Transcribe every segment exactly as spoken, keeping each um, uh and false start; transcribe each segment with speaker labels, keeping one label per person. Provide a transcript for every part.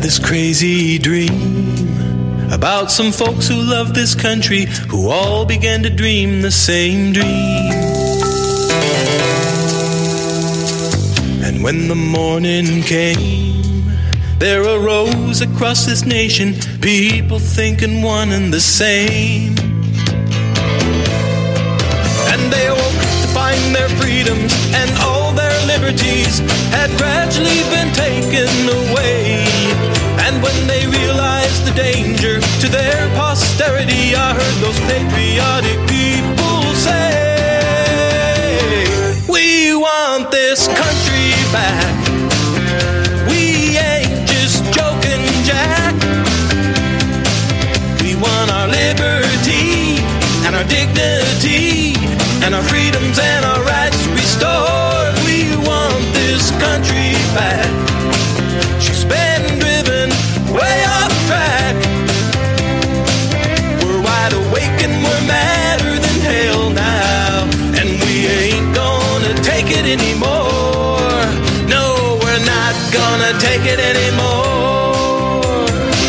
Speaker 1: this crazy dream about some folks who love this country, who all began to dream the same dream. And when the morning came, there arose across this nation people thinking one and the same. And they awoke to find their freedoms and all their liberties had gradually been taken away. And when they realized the danger to their posterity, I heard those patriotic people say, we want this country back. We ain't just joking, Jack. We want our liberty and our dignity and our freedoms and our rights restored. We want this country back. She's been driven way off track. We're wide awake and we're madder than hell now, and we ain't gonna take it anymore. No, we're not gonna take it anymore.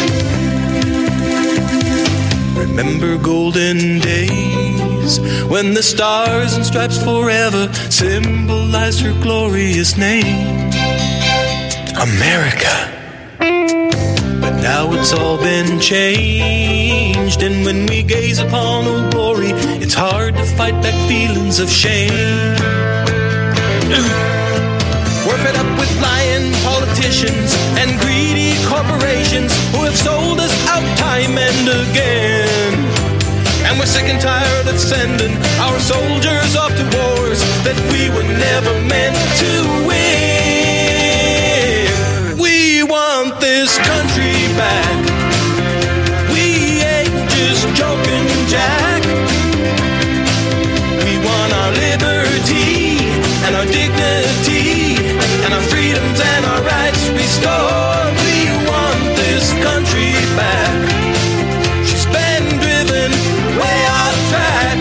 Speaker 1: Remember golden days when the stars and stripes forever symbolized her glorious name, America. But now it's all been changed, and when we gaze upon her glory, it's hard to fight back feelings of shame. We're fed up with lying politicians and greedy corporations who have sold us out time and again. And we're sick and tired of sending our soldiers off to wars that we were never meant to win. We want this country back. We ain't just joking, Jack. We want our liberty and our dignity and our freedoms and our rights restored. We want this country back. She's been driven way off track.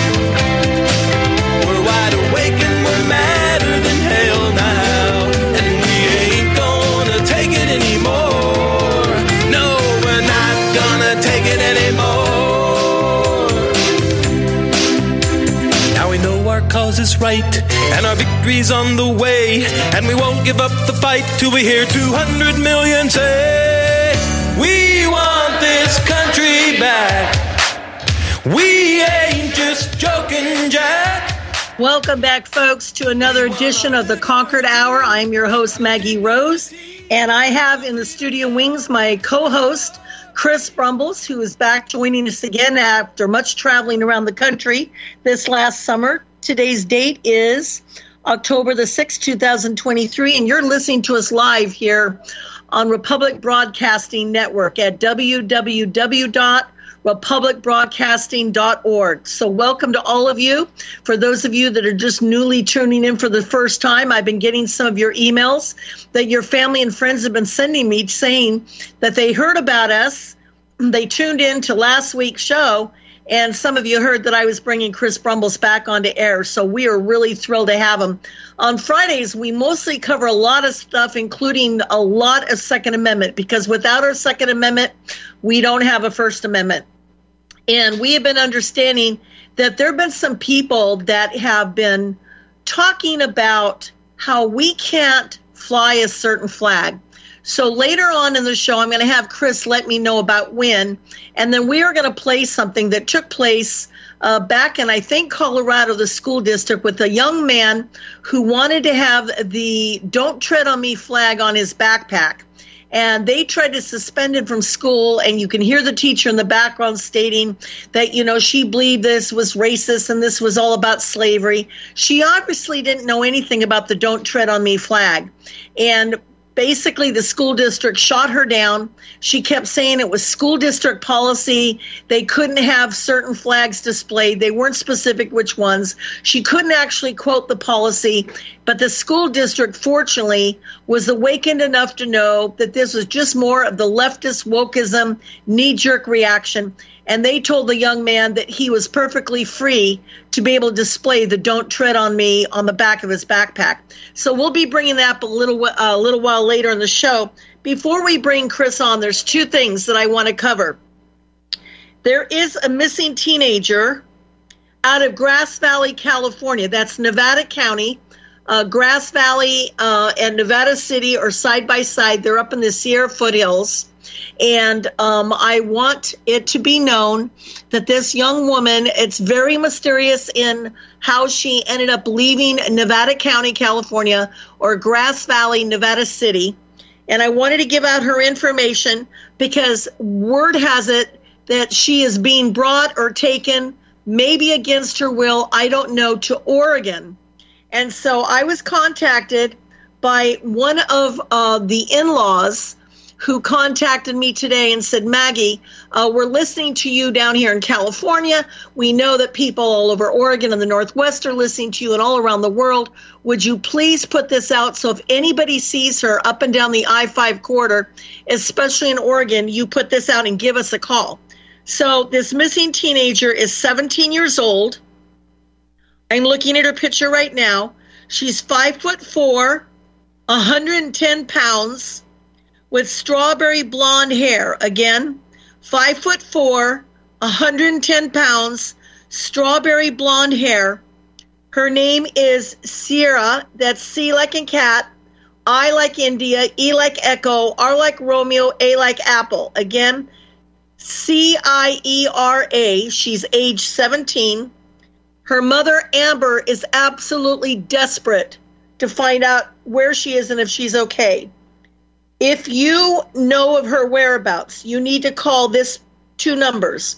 Speaker 1: We're wide awake and we're madder than hell now, and we ain't gonna take it anymore. No, we're not gonna take it anymore. Now we know our cause is right and our victory's on the way, and we won't give up the fight till we hear two hundred million say, we want this country back. We ain't just joking, Jack.
Speaker 2: Welcome back, folks, to another edition of the Concord Hour. I'm your host, Maggie Rose, and I have in the studio wings my co-host, Chris Brumbles, who is back joining us again after much traveling around the country this last summer. Today's date is October the sixth, twenty twenty-three, and you're listening to us live here on Republic Broadcasting Network at w w w dot republic broadcasting dot org. So welcome to all of you. For those of you that are just newly tuning in for the first time, I've been getting some of your emails that your family and friends have been sending me saying that they heard about us, they tuned in to last week's show, and some of you heard that I was bringing Chris Brumbles back onto air, so we are really thrilled to have him. On Fridays, we mostly cover a lot of stuff, including a lot of Second Amendment, because without our Second Amendment, we don't have a First Amendment. And we have been understanding that there have been some people that have been talking about how we can't fly a certain flag. So later on in the show, I'm going to have Chris let me know about when, and then we are going to play something that took place uh, back in, I think, Colorado, the school district, with a young man who wanted to have the Don't Tread on Me flag on his backpack. And they tried to suspend him from school, and you can hear the teacher in the background stating that, you know, she believed this was racist and this was all about slavery. She obviously didn't know anything about the Don't Tread on Me flag. And basically, the school district shot her down. She kept saying it was school district policy. They couldn't have certain flags displayed. They weren't specific which ones. She couldn't actually quote the policy. But the school district, fortunately, was awakened enough to know that this was just more of the leftist wokeism knee-jerk reaction. And they told the young man that he was perfectly free to be able to display the Don't Tread on Me on the back of his backpack. So we'll be bringing that up a little, uh, a little while later in the show. before we bring Chris on, there's two things that I want to cover. There is a missing teenager out of Grass Valley, California. That's Nevada County. Uh, Grass Valley uh, and Nevada City are side by side. They're up in the Sierra foothills. And um, I want it to be known that this young woman, it's very mysterious in how she ended up leaving Nevada County, California, or Grass Valley, Nevada City. And I wanted to give out her information because word has it that she is being brought or taken, maybe against her will, I don't know, to Oregon. And so I was contacted by one of uh, the in-laws who contacted me today and said, Maggie, uh, we're listening to you down here in California. We know that people all over Oregon and the Northwest are listening to you and all around the world. Would you please put this out so if anybody sees her up and down the I five corridor, especially in Oregon, you put this out and give us a call. So this missing teenager is seventeen years old. I'm looking at her picture right now. She's five foot four, one hundred ten pounds, with strawberry blonde hair. Again, five foot four, one hundred ten pounds, strawberry blonde hair. Her name is Sierra. That's C like in cat, I like India, E like Echo, R like Romeo, A like Apple. Again, C I E R A. She's age seventeen. Her mother, Amber, is absolutely desperate to find out where she is and if she's okay. If you know of her whereabouts, you need to call this two numbers.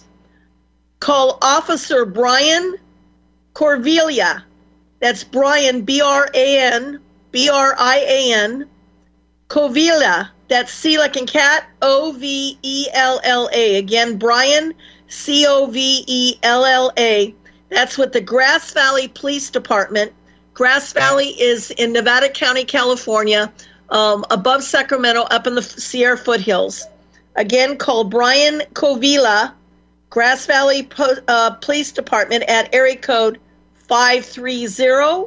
Speaker 2: Call Officer Brian Corvilla. That's Brian, B R A N, B R I A N, Corvilla. That's C like in cat, O V E L L A. Again, Brian, C O V E L L A. That's with the Grass Valley Police Department. Grass Valley is in Nevada County, California, um, above Sacramento, up in the Sierra foothills. Again, call Brian Corvilla, Grass Valley po- uh, Police Department at area code five three zero,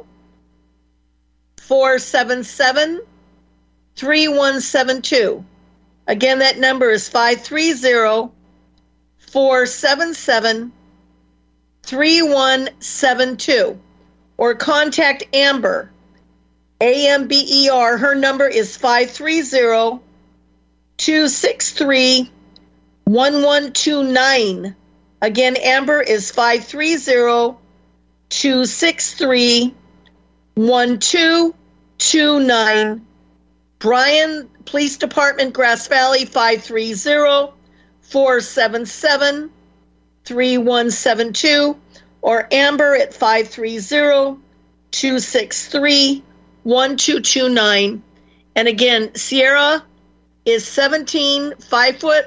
Speaker 2: four seven seven, three one seven two. Again, that number is five three zero, four seven seven, three one seven two. Or contact Amber, A M B E R. Her number is five three zero, two six three, one one two nine. Again, Amber is five three zero, two six three, one two two nine. Brian Police Department, Grass Valley, five three zero, four seven seven, three one seven two. Or Amber at five three zero, two six three, one two two nine. And again, Sierra is seventeen, five foot,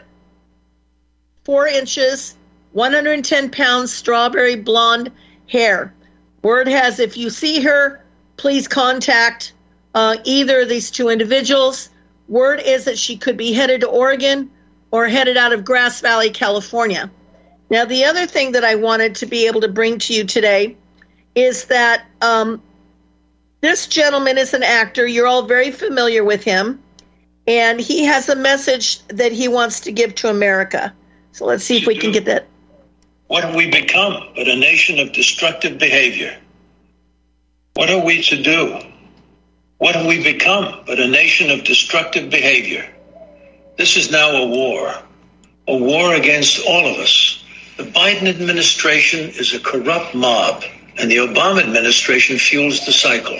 Speaker 2: four inches, one hundred ten pounds, strawberry blonde hair. Word has, if you see her, please contact uh, either of these two individuals. Word is that she could be headed to Oregon or headed out of Grass Valley, California. Now, the other thing that I wanted to be able to bring to you today is that um, this gentleman is an actor. You're all very familiar with him. And he has a message that he wants to give to America. So let's see if we can get that.
Speaker 3: What have we become but a nation of destructive behavior? What are we to do? What have we become but a nation of destructive behavior? This is now a war, a war against all of us. The Biden administration is a corrupt mob, and the Obama administration fuels the cycle.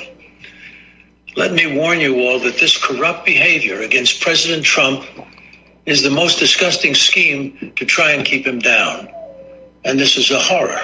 Speaker 3: Let me warn you all that this corrupt behavior against President Trump is the most disgusting scheme to try and keep him down. And this is a horror.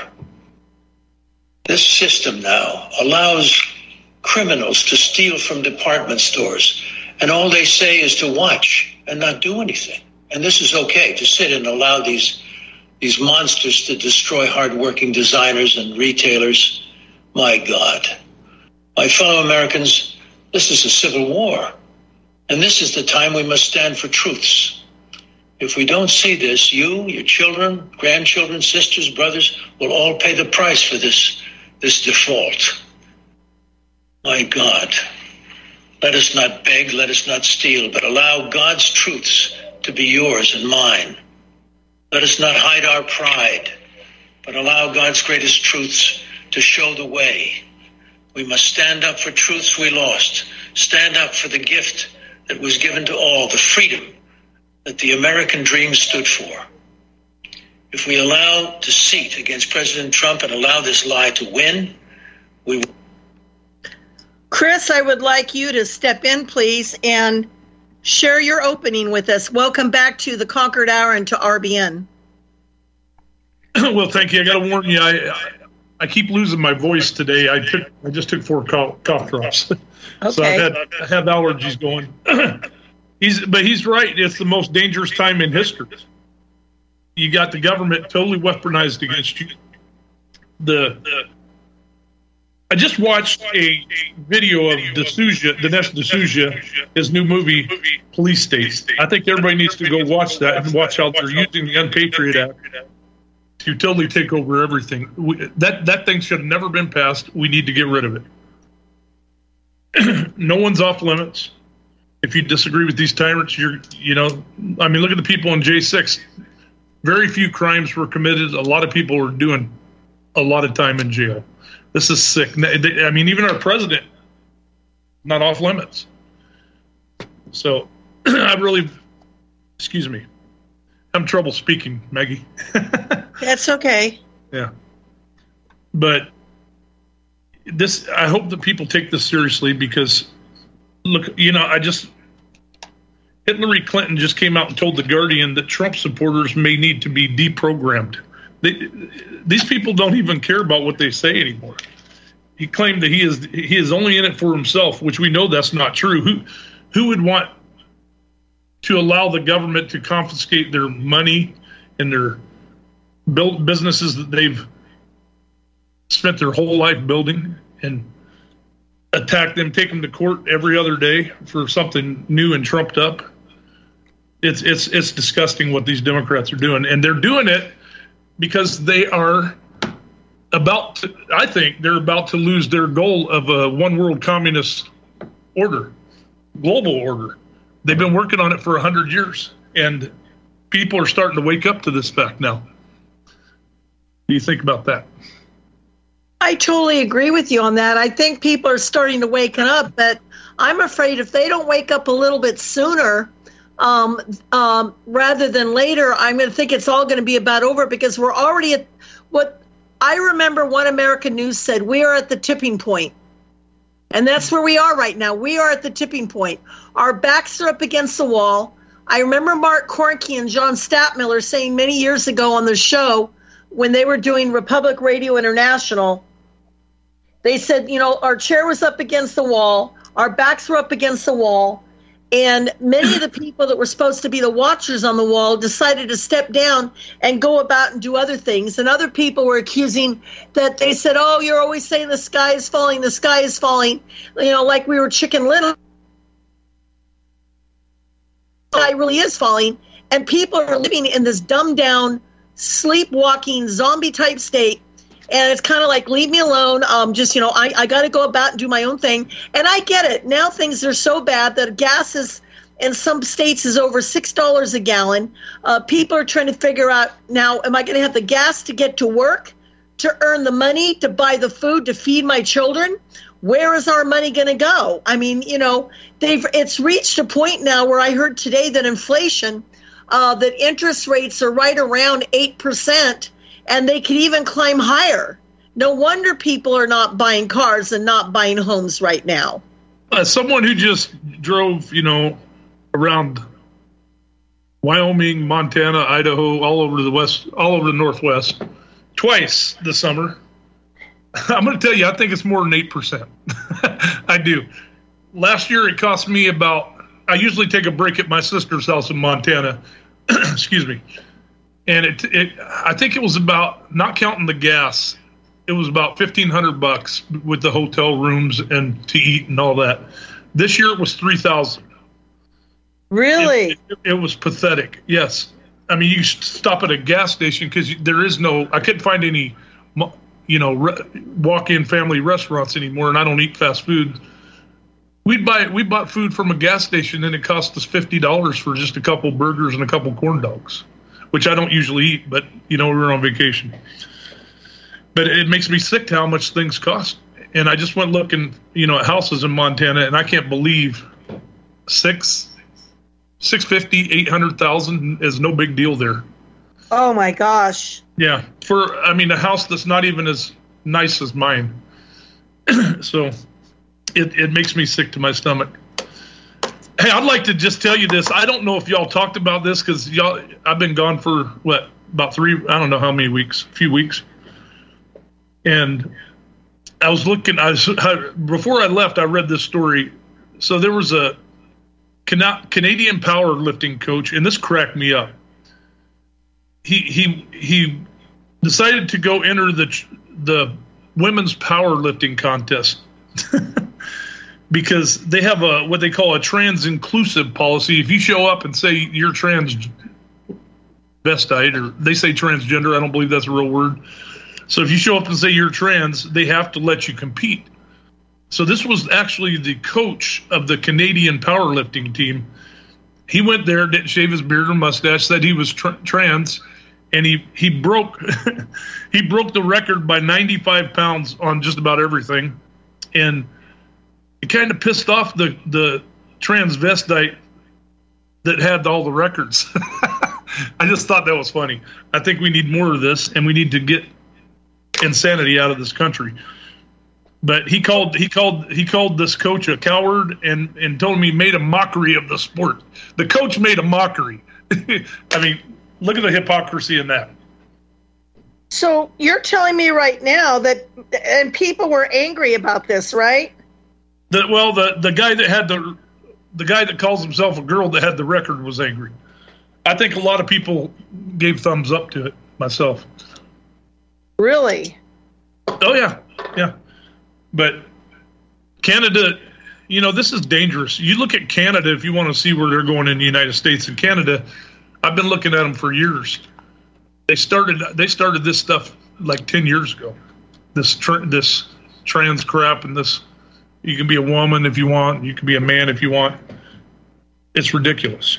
Speaker 3: This system now allows criminals to steal from department stores, and all they say is to watch and not do anything. And this is okay, to sit and allow these these monsters to destroy hardworking designers and retailers. My God. My fellow Americans, this is a civil war, and this is the time we must stand for truths. If we don't see this, you, your children, grandchildren, sisters, brothers, will all pay the price for this, this default. My God. Let us not beg, let us not steal, but allow God's truths to be yours and mine. Let us not hide our pride, but allow God's greatest truths to show the way. We must stand up for truths we lost, stand up for the gift that was given to all, the freedom that the American dream stood for. If we allow deceit against President Trump and allow this lie to win, we will.
Speaker 2: Chris, I would like you to step in, please, and share your opening with us. Welcome back to the Concord Hour and to R B N.
Speaker 4: Well, thank you. I got to warn you, I, I I keep losing my voice today. I took I just took four cough, cough drops, okay. So I've had I have allergies going. he's but he's right. It's the most dangerous time in history. You got the government totally weaponized against you. The, the I just watched a video of D'Souza, Dinesh D'Souza, his new movie, Police State. I think everybody needs to go watch that and watch how they're using the Unpatriot Act to totally take over everything. We, that that thing should have never been passed. We need to get rid of it. No one's off limits. If you disagree with these tyrants, you're, you know, I mean, look at the people in J six. Very few crimes were committed. A lot of people were doing a lot of time in jail. This is sick. I mean, even our president, not off limits. So I really, excuse me, I'm trouble speaking, Maggie.
Speaker 2: That's okay.
Speaker 4: Yeah. But this, I hope that people take this seriously because, look, you know, I just, Hillary Clinton just came out and told The Guardian that Trump supporters may need to be deprogrammed. They, these people don't even care about what they say anymore. He claimed that he is he is only in it for himself, which we know that's not true. Who who would want to allow the government to confiscate their money and their build businesses that they've spent their whole life building and attack them, take them to court every other day for something new and trumped up? It's it's it's disgusting what these Democrats are doing, and they're doing it because they are about to, I think they're about to lose their goal of a one world communist order, global order. They've been working on it for a hundred years, and people are starting to wake up to this fact now. What do you think about that?
Speaker 2: I totally agree with you on that. I think people are starting to wake up, but I'm afraid if they don't wake up a little bit sooner, um, um, rather than later, I'm going to think it's all going to be about over because we're already at what I remember One American News said, we are at the tipping point. And that's where we are right now. We are at the tipping point. Our backs are up against the wall. I remember Mark Cornke and John Stadtmiller saying many years ago on the show when they were doing Republic Radio International, they said, you know, our chair was up against the wall. Our backs were up against the wall. And many of the people that were supposed to be the watchers on the wall decided to step down and go about and do other things. And other people were accusing that they said, oh, you're always saying the sky is falling, the sky is falling, you know, like we were Chicken Little. The sky really is falling. And people are living in this dumbed down, sleepwalking, zombie type state. And it's kind of like, leave me alone. Um, just, you know, I, I got to go about and do my own thing. And I get it. Now things are so bad that gas is, in some states, is over six dollars a gallon. Uh, people are trying to figure out now, am I going to have the gas to get to work, to earn the money, to buy the food, to feed my children? Where is our money going to go? I mean, you know, they've it's reached a point now where I heard today that inflation, uh, that interest rates are right around eight percent. And they could even climb higher. No wonder people are not buying cars and not buying homes right now.
Speaker 4: As someone who just drove, you know, around Wyoming, Montana, Idaho, all over the west, all over the Northwest, twice this summer, I'm going to tell you, I think it's more than eight percent. I do. Last year, it cost me about, I usually take a break at my sister's house in Montana. Excuse me. And it, it, I think it was about, not counting the gas, it was about fifteen hundred bucks with the hotel rooms and to eat and all that. This year it was three thousand.
Speaker 2: Really?
Speaker 4: It, it, it was pathetic. Yes. I mean, you stop at a gas station because there is no, I couldn't find any, you know, re, walk-in family restaurants anymore, and I don't eat fast food. we'd buy we bought food from a gas station, and it cost us fifty dollars for just a couple burgers and a couple corn dogs, which I don't usually eat, but you know we were on vacation. But it makes me sick how much things cost. And I just went looking, you know, at houses in Montana, and I can't believe six, six fifty, eight hundred thousand is no big deal there.
Speaker 2: Oh my gosh!
Speaker 4: Yeah, for I mean a house that's not even as nice as mine. So it it makes me sick to my stomach. Hey, I'd like to just tell you this. I don't know if y'all talked about this because y'all. I've been gone for what about three? I don't know how many weeks. A few weeks. And I was looking, I was, I, before I left, I read this story. So there was a Cana- Canadian powerlifting coach, and this cracked me up. He he he decided to go enter the the women's powerlifting contest because they have a what they call a trans-inclusive policy. If you show up and say you're transvestite, or they say transgender, I don't believe that's a real word. So if you show up and say you're trans, they have to let you compete. So this was actually the coach of the Canadian powerlifting team. He went there, didn't shave his beard or mustache, said he was tra- trans, and he he broke he broke the record by ninety-five pounds on just about everything. And it kind of pissed off the, the transvestite that had all the records. I just thought that was funny. I think we need more of this, and we need to get insanity out of this country. But he called he called he called this coach a coward and and told him he made a mockery of the sport. The coach made a mockery. I mean, look at the hypocrisy in that.
Speaker 2: So you're telling me right now that, and people were angry about this, right?
Speaker 4: The, well, the the guy that had the the guy that calls himself a girl that had the record was angry. I think a lot of people gave thumbs up to it. Myself.
Speaker 2: Really?
Speaker 4: Oh, yeah. Yeah. But Canada, you know, this is dangerous. You look at Canada if you want to see where they're going in the United States and Canada. I've been looking at them for years. They started they started this stuff like ten years ago. This tr- this trans crap and this, you can be a woman if you want. You can be a man if you want. It's ridiculous.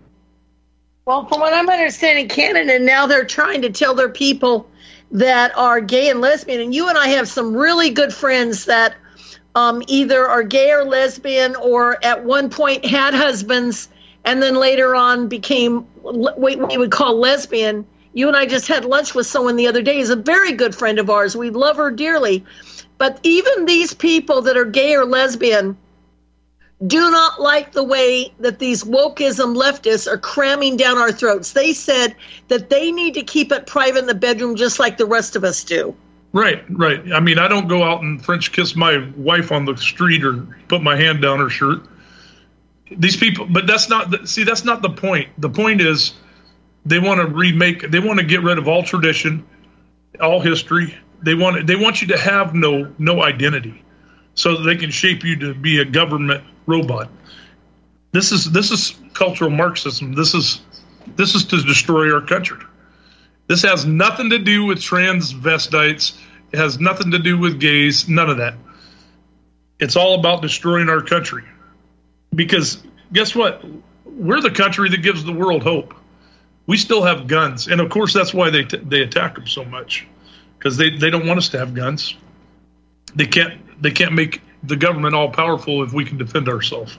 Speaker 2: Well, from what I'm understanding, Canada, now they're trying to tell their people that are gay and lesbian, and you and I have some really good friends that um, either are gay or lesbian, or at one point had husbands and then later on became what we would call lesbian. You and I just had lunch with someone the other day. He's a very good friend of ours. We love her dearly. But even these people that are gay or lesbian do not like the way that these wokeism leftists are cramming down our throats. They said that they need to keep it private in the bedroom just like the rest of us do.
Speaker 4: Right, right. I mean, I don't go out and French kiss my wife on the street or put my hand down her shirt. These people, but that's not, the, see, that's not the point. The point is they want to remake, they want to get rid of all tradition, all history. They want, they want you to have no, no identity so that they can shape you to be a government robot. This is this is cultural Marxism. This is this is to destroy our country. This has nothing to do with transvestites. It has nothing to do with gays. None of that. It's all about destroying our country. Because guess what? We're the country that gives the world hope. We still have guns, and of course that's why they t- they attack them so much, because they, they don't want us to have guns. They can't they can't make the government all powerful if we can defend ourselves.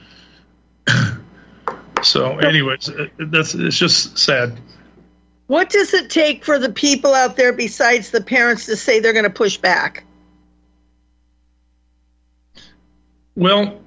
Speaker 4: So, anyways, that's it's just sad.
Speaker 2: What does it take for the people out there besides the parents to say they're going to push back?
Speaker 4: Well,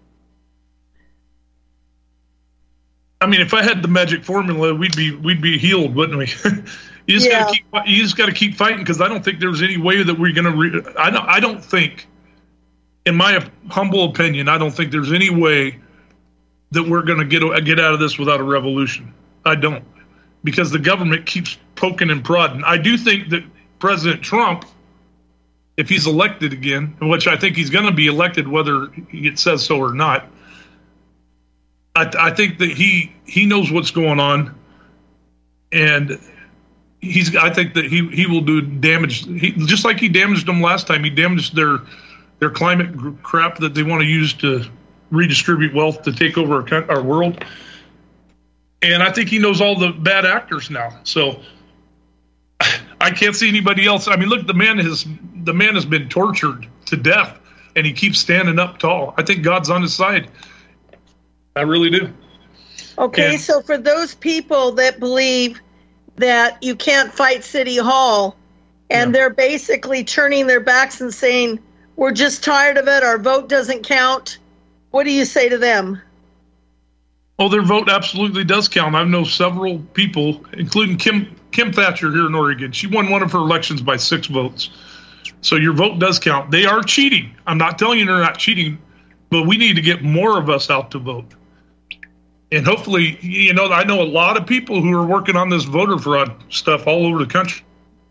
Speaker 4: I mean, if I had the magic formula, we'd be we'd be healed, wouldn't we? you just
Speaker 2: Yeah.
Speaker 4: got to keep you just got to keep fighting, because I don't think there's any way that we're going to. Re- I don't. I don't think, in my humble opinion, I don't think there's any way that we're going to get get out of this without a revolution. I don't, because the government keeps poking and prodding. I do think that President Trump, if he's elected again, which I think he's going to be elected whether it says so or not, I, I think that he he knows what's going on, and he's. I think that he, he will do damage. He, just like he damaged them last time. He damaged their their climate gr- crap that they want to use to redistribute wealth to take over our, our world. And I think he knows all the bad actors now. So I can't see anybody else. I mean, look, the man has the man has been tortured to death, and he keeps standing up tall. I think God's on his side. I really do.
Speaker 2: Okay,
Speaker 4: and,
Speaker 2: so for those people that believe that you can't fight City Hall, and yeah. they're basically turning their backs and saying, we're just tired of it, our vote doesn't count, what do you say to them?
Speaker 4: Oh, their vote absolutely does count. I know several people, including Kim Kim Thatcher here in Oregon. She won one of her elections by six votes. So your vote does count. They are cheating. I'm not telling you they're not cheating, but we need to get more of us out to vote. And hopefully, you know, I know a lot of people who are working on this voter fraud stuff all over the country.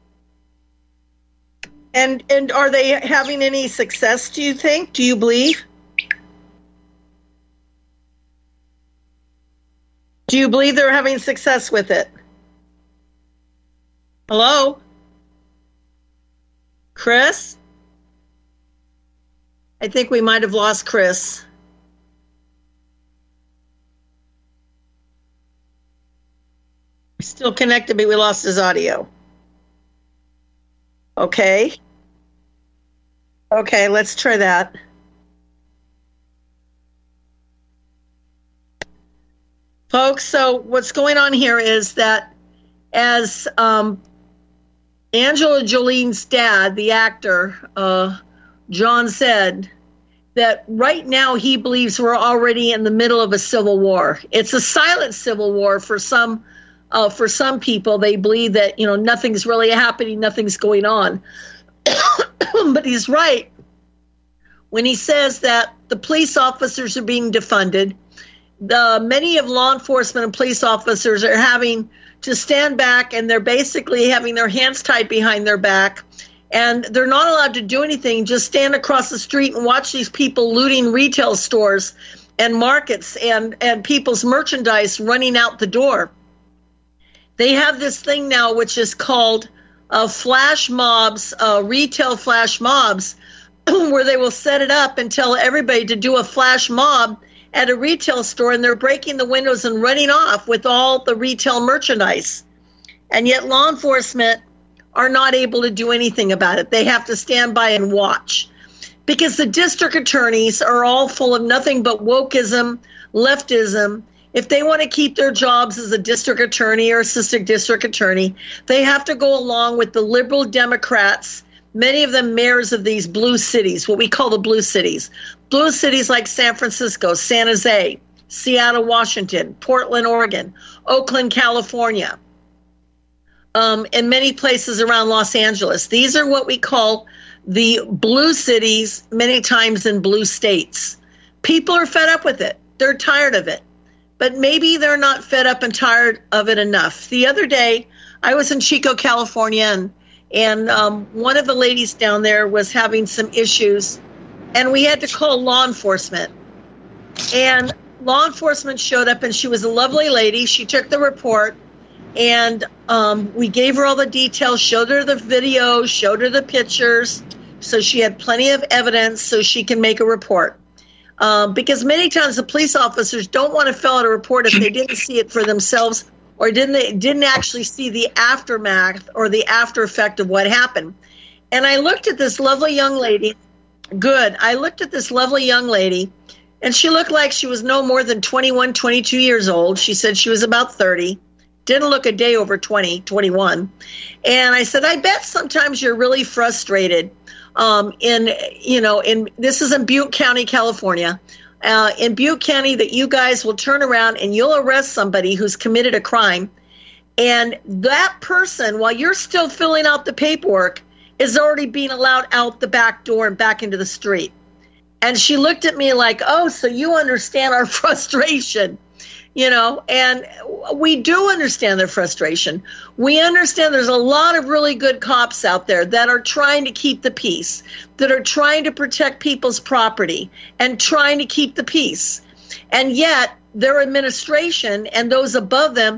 Speaker 2: And and are they having any success, do you think? Do you believe? Do you believe they're having success with it? Hello? Chris? I think we might have lost Chris. Still connected, but we lost his audio. Okay. Okay, let's try that. Folks, so what's going on here is that as um, Angela Joline's dad, the actor, uh, John, said that right now he believes we're already in the middle of a civil war. It's a silent civil war for some uh, for some people. They believe that, you know, nothing's really happening, nothing's going on. But he's right when he says that the police officers are being defunded. The many of law enforcement and police officers are having to stand back, and they're basically having their hands tied behind their back, and they're not allowed to do anything, just stand across the street and watch these people looting retail stores and markets and, and people's merchandise running out the door. They have this thing now which is called uh, flash mobs, uh, retail flash mobs, where they will set it up and tell everybody to do a flash mob at a retail store, and they're breaking the windows and running off with all the retail merchandise. And yet law enforcement are not able to do anything about it. They have to stand by and watch, because the district attorneys are all full of nothing but wokeism, leftism. If they want to keep their jobs as a district attorney or assistant district attorney, they have to go along with the liberal Democrats, many of them mayors of these blue cities, what we call the blue cities. Blue cities like San Francisco, San Jose, Seattle, Washington, Portland, Oregon, Oakland, California, um, and many places around Los Angeles. These are what we call the blue cities, many times in blue states. People are fed up with it. They're tired of it. But maybe they're not fed up and tired of it enough. The other day, I was in Chico, California, and And um, one of the ladies down there was having some issues, and we had to call law enforcement. And law enforcement showed up, and she was a lovely lady. She took the report, and um, we gave her all the details, showed her the video, showed her the pictures, so she had plenty of evidence so she can make a report. Um, because many times the police officers don't want to fill out a report if they didn't see it for themselves, or didn't they didn't actually see the aftermath or the after effect of what happened. And I looked at this lovely young lady. Good. I looked at this lovely young lady, and she looked like she was no more than twenty-one, twenty-two years old. She said she was about thirty. Didn't look a day over twenty, twenty-one. And I said, I bet sometimes you're really frustrated um, in, you know, in this is in Butte County, California. Uh, in Butte County, that you guys will turn around and you'll arrest somebody who's committed a crime, and that person, while you're still filling out the paperwork, is already being allowed out the back door and back into the street. And she looked at me like, oh, so you understand our frustration, you know, and we do understand their frustration. We understand there's a lot of really good cops out there that are trying to keep the peace, that are trying to protect people's property and trying to keep the peace. And yet their administration and those above them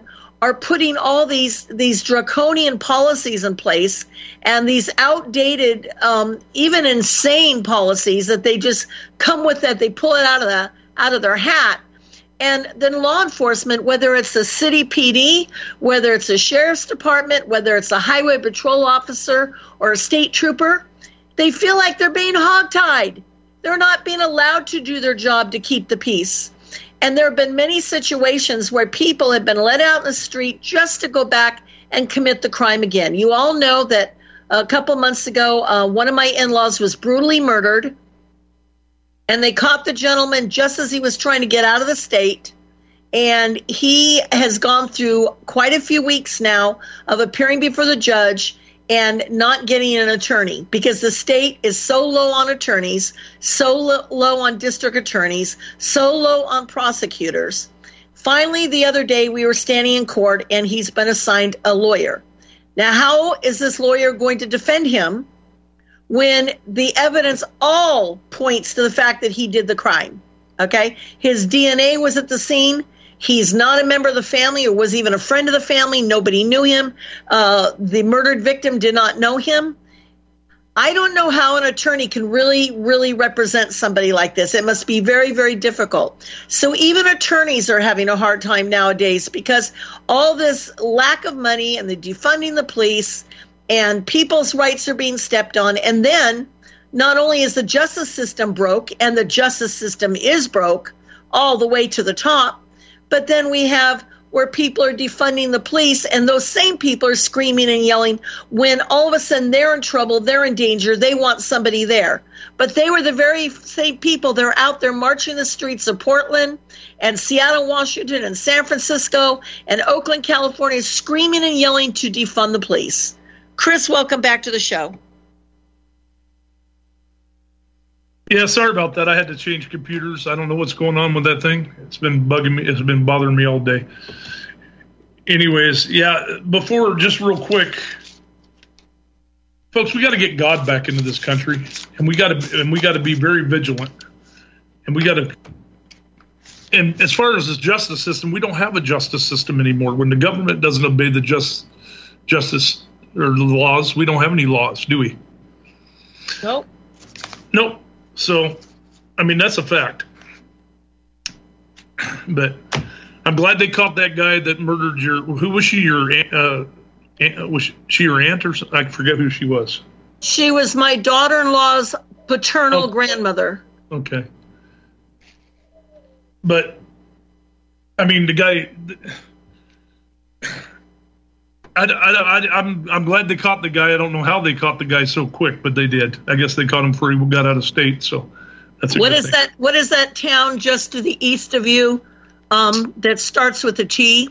Speaker 2: are putting all these these draconian policies in place and these outdated, um, even insane policies that they just come with, that they pull it out of the out of their hat. And then law enforcement, whether it's the city P D, whether it's a sheriff's department, whether it's a highway patrol officer or a state trooper, they feel like they're being hogtied. They're not being allowed to do their job to keep the peace. And there have been many situations where people have been let out in the street just to go back and commit the crime again. You all know that a couple months ago, uh, one of my in-laws was brutally murdered, and they caught the gentleman just as he was trying to get out of the state. And he has gone through quite a few weeks now of appearing before the judge and not getting an attorney because the state is so low on attorneys, so lo- low on district attorneys, so low on prosecutors. Finally, the other day, we were standing in court, and he's been assigned a lawyer. Now, how is this lawyer going to defend him when the evidence all points to the fact that he did the crime? Okay? His D N A was at the scene. He's not a member of the family or was even a friend of the family. Nobody knew him. Uh, the murdered victim did not know him. I don't know how an attorney can really, really represent somebody like this. It must be very, very difficult. So even attorneys are having a hard time nowadays because all this lack of money and the defunding the police and people's rights are being stepped on. And then not only is the justice system broke, and the justice system is broke all the way to the top, but then we have where people are defunding the police, and those same people are screaming and yelling when all of a sudden they're in trouble, they're in danger, they want somebody there. But they were the very same people that are out there marching the streets of Portland and Seattle, Washington, and San Francisco and Oakland, California, screaming and yelling to defund the police. Chris, welcome back to the show.
Speaker 4: Yeah, sorry about that. I had to change computers. I don't know what's going on with that thing. It's been bugging me. It's been bothering me all day. Anyways, yeah, before, just real quick, folks, we got to get God back into this country, and we got to and we got to be very vigilant. And we got to and as far as this justice system, we don't have a justice system anymore. When the government doesn't obey the just justice or the laws, we don't have any laws, do we?
Speaker 2: Nope.
Speaker 4: Nope. So, I mean, that's a fact. But I'm glad they caught that guy that murdered your. Who was she? Your uh, aunt, was she your aunt or something? I forget who she was.
Speaker 2: She was my daughter-in-law's paternal oh. grandmother.
Speaker 4: Okay. But, I mean, the guy. I, I, I, I'm I'm glad they caught the guy. I don't know how they caught the guy so quick, but they did. I guess they caught him before he got out of state. So that's a
Speaker 2: what
Speaker 4: good
Speaker 2: is
Speaker 4: thing.
Speaker 2: that? What is that town just to the east of you um, that starts with a T?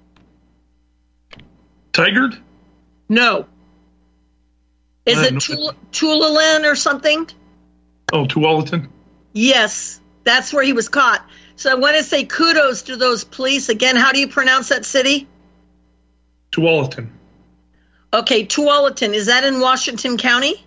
Speaker 4: Tigard?
Speaker 2: No. Is
Speaker 4: I
Speaker 2: it
Speaker 4: know.
Speaker 2: Tul- Tulalin or something?
Speaker 4: Oh, Tualatin?
Speaker 2: Yes, that's where he was caught. So I want to say kudos to those police. Again, how do you pronounce that city?
Speaker 4: Tualatin.
Speaker 2: Okay, Tualatin. Is that in Washington County?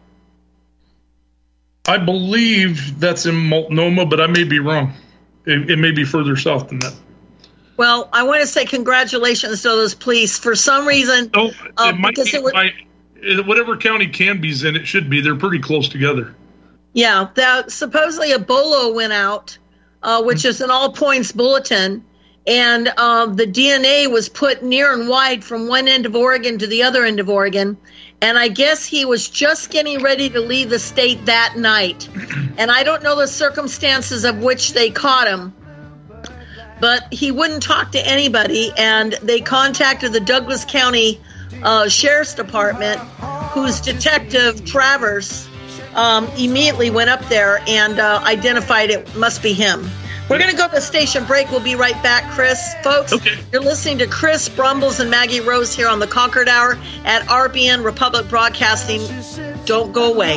Speaker 4: I believe that's in Multnomah, but I may be wrong. It, it may be further south than that.
Speaker 2: Well, I want to say congratulations to those police. For some reason,
Speaker 4: oh, it
Speaker 2: um,
Speaker 4: might
Speaker 2: because
Speaker 4: be,
Speaker 2: it was,
Speaker 4: my, whatever county Canby's in, it should be. They're pretty close together.
Speaker 2: Yeah, that, supposedly a bolo went out, uh, which mm-hmm. is an all-points bulletin, and um, the D N A was put near and wide from one end of Oregon to the other end of Oregon. And I guess he was just getting ready to leave the state that night. And I don't know the circumstances of which they caught him, but he wouldn't talk to anybody. And they contacted the Douglas County uh, Sheriff's Department, whose detective, Travers, um, immediately went up there and uh, identified it must be him. We're going to go to the station break. We'll be right back, Chris. Folks,
Speaker 4: okay.
Speaker 2: You're listening to Chris Brumbles and Maggie Rose here on the Concord Hour at R B N Republic Broadcasting. Don't go away.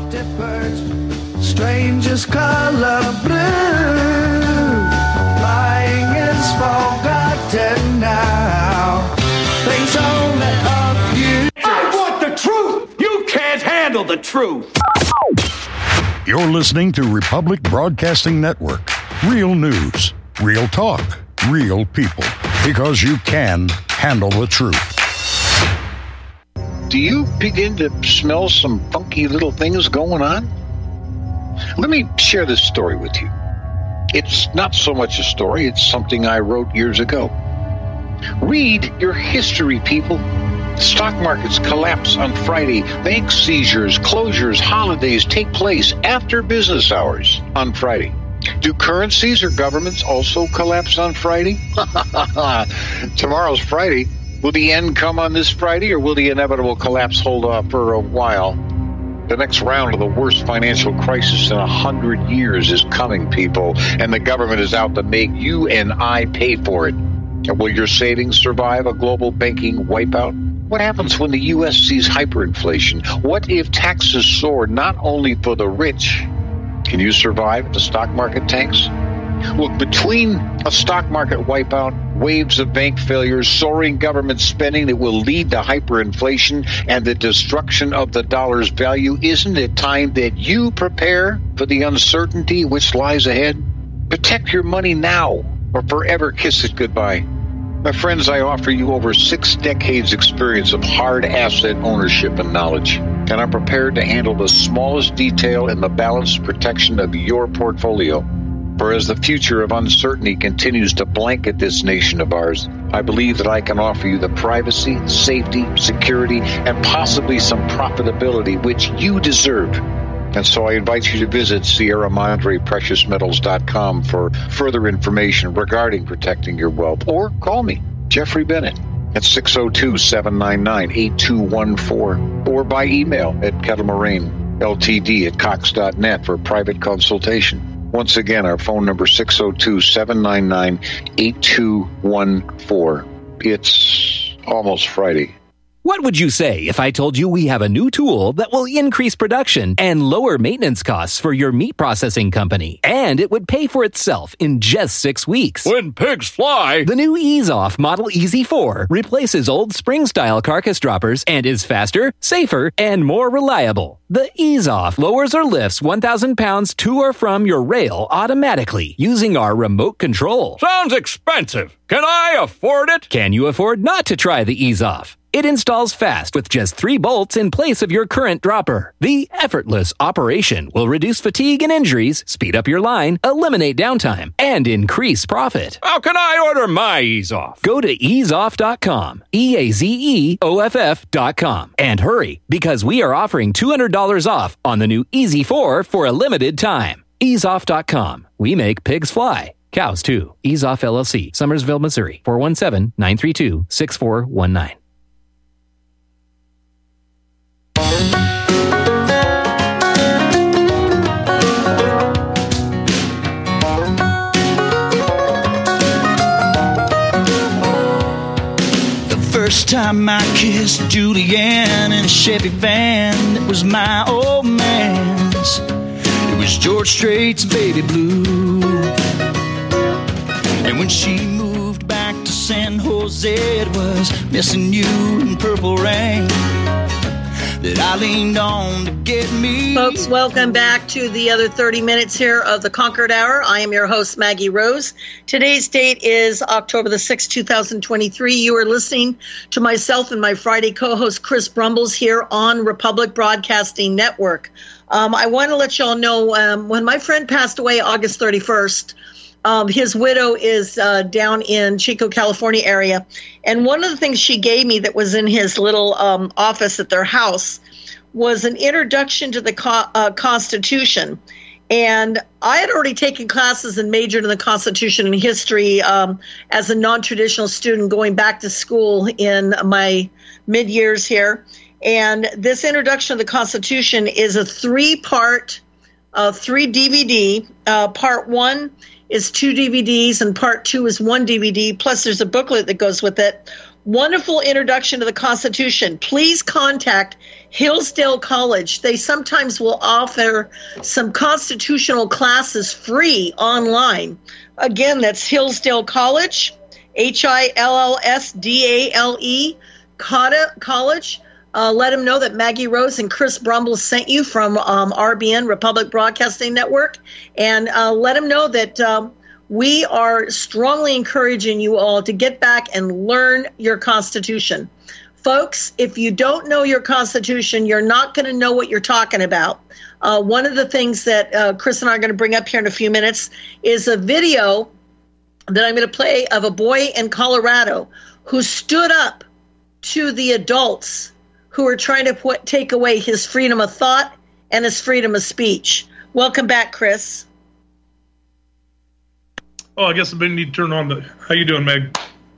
Speaker 5: Strangest color blue, lying is forgotten now. Things only of you.
Speaker 6: I want the truth. You can't handle the truth.
Speaker 7: You're listening to Republic Broadcasting Network. Real news, real talk, real people. Because you can handle the truth.
Speaker 8: Do you begin to smell some funky little things going on? Let me share this story with you. It's not so much a story, it's something I wrote years ago. Read your history, people. Stock markets collapse on Friday. Bank seizures, closures, holidays take place after business hours on Friday. Do currencies or governments also collapse on Friday? Tomorrow's Friday. Will the end come on this Friday, or will the inevitable collapse hold off for a while? The next round of the worst financial crisis in a hundred years is coming, people, and the government is out to make you and I pay for it. And will your savings survive a global banking wipeout? What happens when the U S sees hyperinflation? What if taxes soar not only for the rich? Can you survive if the stock market tanks? Look, between a stock market wipeout, waves of bank failures, soaring government spending that will lead to hyperinflation, and the destruction of the dollar's value, isn't it time that you prepare for the uncertainty which lies ahead? Protect your money now, or forever kiss it goodbye. My friends, I offer you over six decades experience of hard asset ownership and knowledge, and I'm prepared to handle the smallest detail in the balanced protection of your portfolio. For as the future of uncertainty continues to blanket this nation of ours, I believe that I can offer you the privacy, safety, security, and possibly some profitability which you deserve. And so I invite you to visit Sierra Madre Precious Metals dot com for further information regarding protecting your wealth. Or call me, Jeffrey Bennett, at six oh two, seven nine nine, eight two one four, or by email at kettlemoraine L T D at cox dot net for private consultation. Once again, our phone number six oh two, seven nine nine, eight two one four. It's almost Friday.
Speaker 9: What would you say if I told you we have a new tool that will increase production and lower maintenance costs for your meat processing company? And it would pay for itself in just six weeks.
Speaker 6: When pigs fly!
Speaker 9: The new Ease Off Model E Z four replaces old spring-style carcass droppers and is faster, safer, and more reliable. The Ease Off lowers or lifts one thousand pounds to or from your rail automatically using our remote control.
Speaker 6: Sounds expensive. Can I afford it?
Speaker 9: Can you afford not to try the Ease Off? It installs fast with just three bolts in place of your current dropper. The effortless operation will reduce fatigue and injuries, speed up your line, eliminate downtime, and increase profit.
Speaker 6: How can I order my Ease Off?
Speaker 9: Go to ease off dot com, E A Z E O F F dot com, and hurry, because we are offering two hundred dollars off on the new E Z four for a limited time. ease off dot com. We make pigs fly. Cows, too. Ease Off L L C, Summersville, Missouri, four one seven, nine three two, six four one nine.
Speaker 5: First time I kissed Julianne in a Chevy van, it was my old man's. It was George Strait's Baby Blue. And when she moved back to San Jose, it was Missing You in Purple Rain that I leaned on to get me.
Speaker 2: Folks, welcome back to the other thirty minutes here of the Concord Hour. I am your host, Maggie Rose. Today's date is October the sixth, two thousand twenty-three. You are listening to myself and my Friday co-host, Chris Brumbles, here on Republic Broadcasting Network. Um, I want to let you all know, um, when my friend passed away August thirty-first, Um, his widow is uh, down in Chico, California area. And one of the things she gave me that was in his little um, office at their house was an introduction to the co- uh, Constitution. And I had already taken classes and majored in the Constitution and history um, as a non-traditional student going back to school in my mid-years here. And this introduction to the Constitution is a three-part, uh, three D V D. Uh, part one is two D V Ds, and part two is one D V D, plus there's a booklet that goes with it. Wonderful introduction to the Constitution. Please contact Hillsdale College. They sometimes will offer some constitutional classes free online. Again, that's Hillsdale College, H I L L S D A L E, College. Uh, let them know that Maggie Rose and Chris Brumble sent you from um, R B N, Republic Broadcasting Network, and uh, let them know that um, we are strongly encouraging you all to get back and learn your Constitution. Folks, if you don't know your Constitution, you're not going to know what you're talking about. Uh, one of the things that uh, Chris and I are going to bring up here in a few minutes is a video that I'm going to play of a boy in Colorado who stood up to the adults who are trying to put, take away his freedom of thought and his freedom of speech. Welcome back, Chris.
Speaker 4: Oh, I guess I need to turn on the... How you doing, Meg?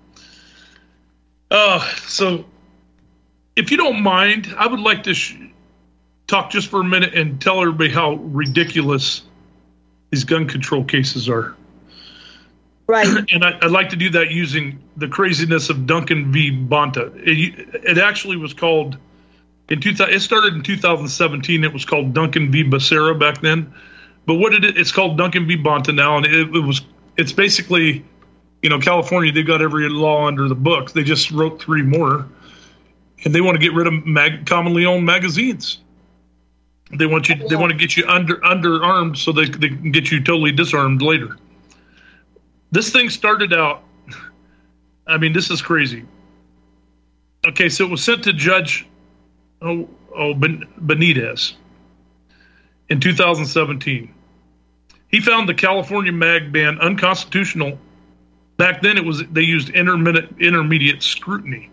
Speaker 4: Uh, so, if you don't mind, I would like to sh- talk just for a minute and tell everybody how ridiculous these gun control cases are.
Speaker 2: Right.
Speaker 4: And I, I'd like to do that using the craziness of Duncan v. Bonta. It, it actually was called... in two thousand, it started in two thousand seventeen. It was called Duncan v. Becerra back then. But what did it... It's called Duncan v. Bonta now, and it, it was... It's basically, you know, California, they've got every law under the book. They just wrote three more. And they want to get rid of mag, commonly owned magazines. They want you. They want to get you under underarmed so they, they can get you totally disarmed later. This thing started out, I mean, this is crazy. Okay, so it was sent to Judge oh, oh, Benitez in two thousand seventeen. He found the California mag ban unconstitutional. Back then, it was they used intermediate, intermediate scrutiny.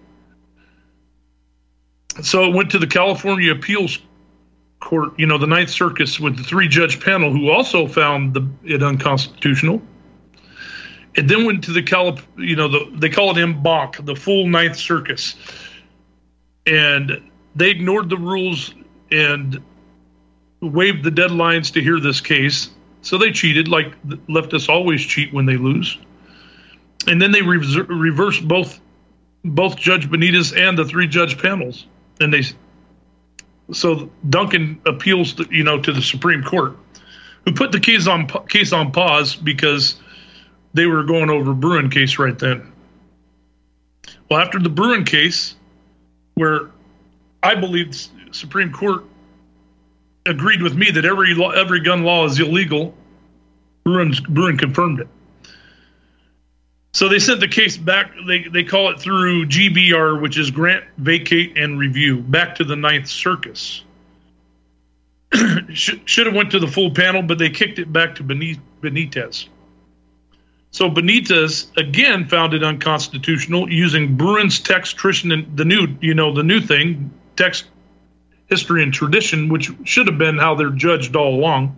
Speaker 4: So it went to the California Appeals Court, you know, the Ninth Circuit, with the three-judge panel, who also found the, it unconstitutional. It then went to the Cal, you know, the, they call it en banc, the full Ninth Circuit, and they ignored the rules and waived the deadlines to hear this case. So they cheated, like leftists always cheat when they lose. And then they re- reversed both both Judge Benitez and the three judge panels, and they so Duncan appeals, to, you know, to the Supreme Court, who put the case on case on pause because they were going over Bruen case right then. Well, after the Bruen case, where I believe the Supreme Court agreed with me that every law, every gun law is illegal, Bruen, Bruen confirmed it. So they sent the case back. They they call it through G B R, which is grant, vacate, and review, back to the Ninth Circuit. should, should have went to the full panel, but they kicked it back to Benitez. So Benitez again found it unconstitutional using Bruin's text, tradition, and the new, you know, the new thing, text, history, and tradition, which should have been how they're judged all along.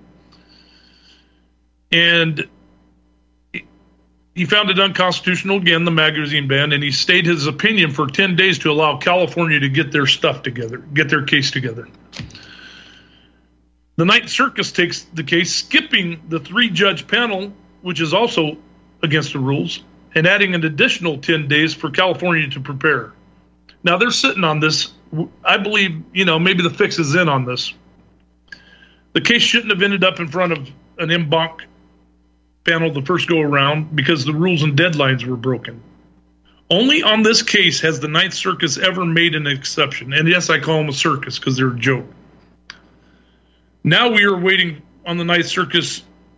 Speaker 4: And he found it unconstitutional, again, the magazine ban, and he stayed his opinion for ten days to allow California to get their stuff together, get their case together. The Ninth Circuit takes the case, skipping the three-judge panel, which is also against the rules, and adding an additional ten days for California to prepare. Now, they're sitting on this. I believe, you know, maybe the fix is in on this. The case shouldn't have ended up in front of an en banc panel the first go around because the rules and deadlines were broken. Only on this case has the Ninth Circuit ever made an exception. And yes, I call them a circus because they're a joke. Now we are waiting on the Ninth Circuit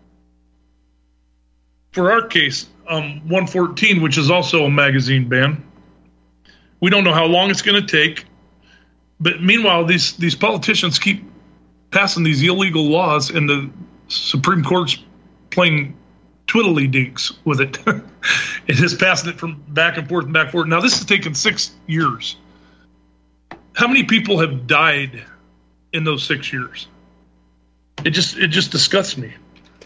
Speaker 4: for our case, um, one fourteen, which is also a magazine ban. We don't know how long it's going to take. But meanwhile, these, these politicians keep passing these illegal laws, and the Supreme Court's playing twiddly-dinks with it. It is passing it from back and forth and back and forth. Now, this has taken six years. How many people have died in those six years? It just it just disgusts me.